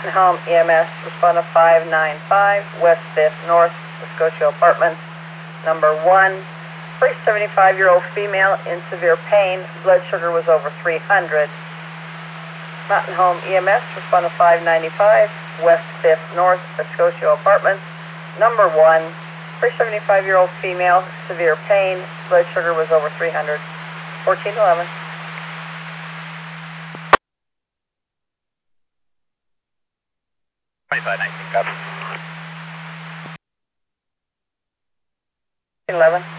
Mountain Home EMS, respond to 595, West 5th North, Scotia Apartments. Number 1, 75-year-old female in severe pain. Blood sugar was over 300. Mountain Home EMS, respond to 595, West 5th North, Scotia Apartments. Number 1, 75-year-old female, severe pain. Blood sugar was over 300. 1411. 2519, copy. 11.